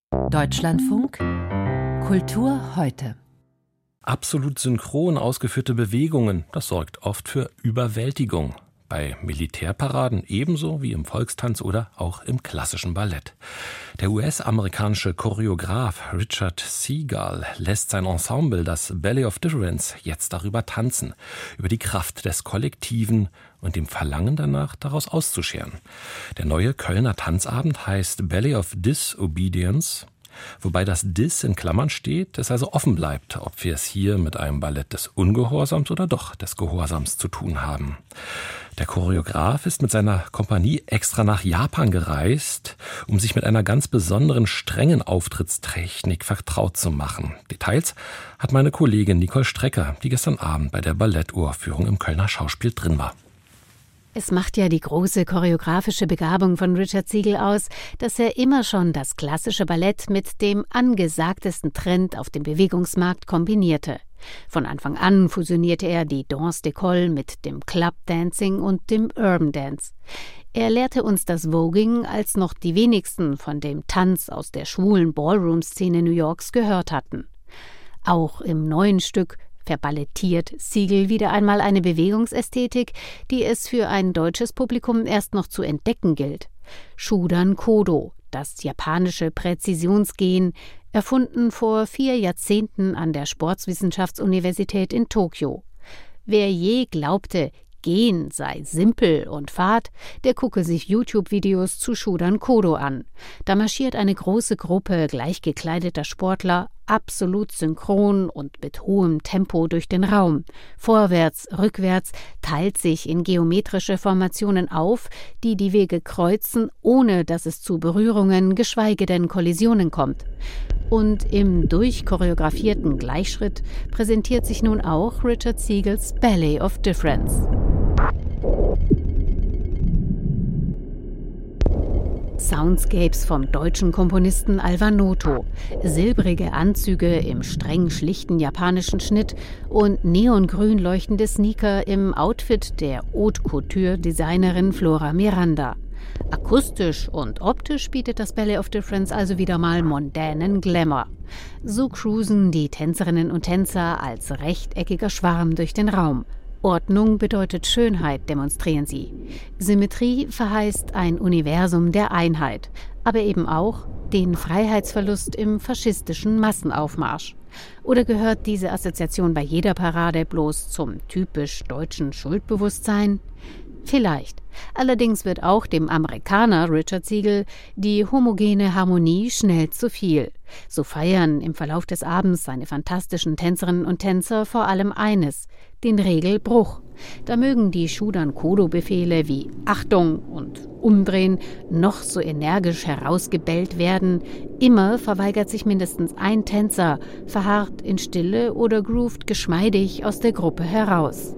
Deutschlandfunk Kultur heute. Absolut synchron ausgeführte Bewegungen, das sorgt oft für Überwältigung. Bei Militärparaden ebenso wie im Volkstanz oder auch im klassischen Ballett. Der US-amerikanische Choreograf Richard Segal lässt sein Ensemble, das Ballet of Difference, jetzt darüber tanzen, über die Kraft des Kollektiven und dem Verlangen danach, daraus auszuscheren. Der neue Kölner Tanzabend heißt Ballet of Disobedience, wobei das Dis in Klammern steht, es also offen bleibt, ob wir es hier mit einem Ballett des Ungehorsams oder doch des Gehorsams zu tun haben. Der Choreograf ist mit seiner Kompanie extra nach Japan gereist, um sich mit einer ganz besonderen, strengen Auftrittstechnik vertraut zu machen. Details hat meine Kollegin Nicole Strecker, die gestern Abend bei der Balletturaufführung im Kölner Schauspiel drin war. Es macht ja die große choreografische Begabung von Richard Segal aus, dass er immer schon das klassische Ballett mit dem angesagtesten Trend auf dem Bewegungsmarkt kombinierte. Von Anfang an fusionierte er die Danse d'école mit dem Club Dancing und dem Urban Dance. Er lehrte uns das Voguing, als noch die wenigsten von dem Tanz aus der schwulen Ballroom-Szene New Yorks gehört hatten. Auch im neuen Stück verballettiert Segal wieder einmal eine Bewegungsästhetik, die es für ein deutsches Publikum erst noch zu entdecken gilt. Shudan Kodo, das japanische Präzisionsgehen, erfunden vor 4 Jahrzehnten an der Sportwissenschaftsuniversität in Tokio. Wer je glaubte, Gehen sei simpel und fad, der gucke sich YouTube-Videos zu Shudan Kodo an. Da marschiert eine große Gruppe gleichgekleideter Sportler absolut synchron und mit hohem Tempo durch den Raum. Vorwärts, rückwärts, teilt sich in geometrische Formationen auf, die die Wege kreuzen, ohne dass es zu Berührungen, geschweige denn Kollisionen kommt. Und im durchchoreografierten Gleichschritt präsentiert sich nun auch Richard Segals Ballet of Difference. Soundscapes vom deutschen Komponisten Alvar Noto, silbrige Anzüge im streng schlichten japanischen Schnitt und neongrün leuchtende Sneaker im Outfit der Haute Couture-Designerin Flora Miranda. Akustisch und optisch bietet das Ballet of Difference also wieder mal mondänen Glamour. So cruisen die Tänzerinnen und Tänzer als rechteckiger Schwarm durch den Raum. Ordnung bedeutet Schönheit, demonstrieren sie. Symmetrie verheißt ein Universum der Einheit, aber eben auch den Freiheitsverlust im faschistischen Massenaufmarsch. Oder gehört diese Assoziation bei jeder Parade bloß zum typisch deutschen Schuldbewusstsein? Vielleicht. Allerdings wird auch dem Amerikaner Richard Segal die homogene Harmonie schnell zu viel. So feiern im Verlauf des Abends seine fantastischen Tänzerinnen und Tänzer vor allem eines: den Regelbruch. Da mögen die Shudan Kodo-Befehle wie Achtung und Umdrehen noch so energisch herausgebellt werden. Immer verweigert sich mindestens ein Tänzer, verharrt in Stille oder groovt geschmeidig aus der Gruppe heraus.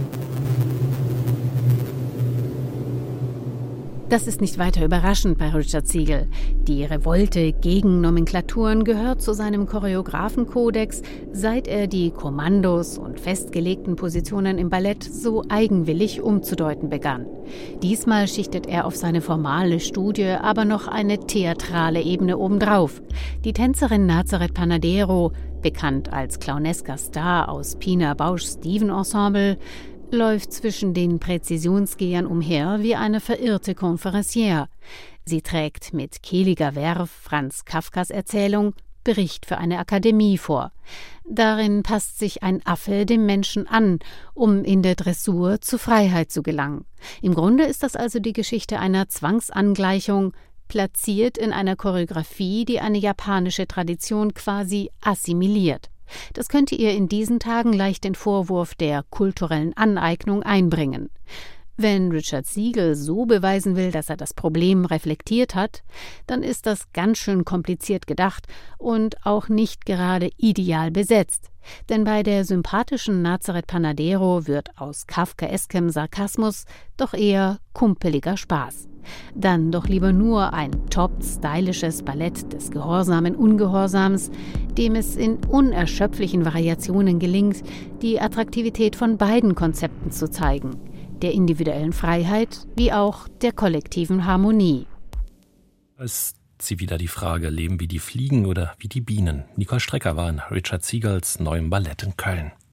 Das ist nicht weiter überraschend bei Richard Segal. Die Revolte gegen Nomenklaturen gehört zu seinem Choreografenkodex, seit er die Kommandos und festgelegten Positionen im Ballett so eigenwillig umzudeuten begann. Diesmal schichtet er auf seine formale Studie aber noch eine theatrale Ebene obendrauf. Die Tänzerin Nazareth Panadero, bekannt als clownesker Star aus Pina Bauschs Steven-Ensemble, läuft zwischen den Präzisionsgehern umher wie eine verirrte Conferencière. Sie trägt mit kehliger Verve Franz Kafkas Erzählung Bericht für eine Akademie vor. Darin passt sich ein Affe dem Menschen an, um in der Dressur zur Freiheit zu gelangen. Im Grunde ist das also die Geschichte einer Zwangsangleichung, platziert in einer Choreografie, die eine japanische Tradition quasi assimiliert. Das könnte ihr in diesen Tagen leicht den Vorwurf der kulturellen Aneignung einbringen. Wenn Richard Segal so beweisen will, dass er das Problem reflektiert hat, dann ist das ganz schön kompliziert gedacht und auch nicht gerade ideal besetzt. Denn bei der sympathischen Nazareth Panadero wird aus kafkaeskem Sarkasmus doch eher kumpeliger Spaß. Dann doch lieber nur ein top-stylisches Ballett des gehorsamen Ungehorsams, dem es in unerschöpflichen Variationen gelingt, die Attraktivität von beiden Konzepten zu zeigen, der individuellen Freiheit wie auch der kollektiven Harmonie. Als sie wieder die Frage, leben wie die Fliegen oder wie die Bienen? Nicole Strecker war in Richard Siegels neuem Ballett in Köln.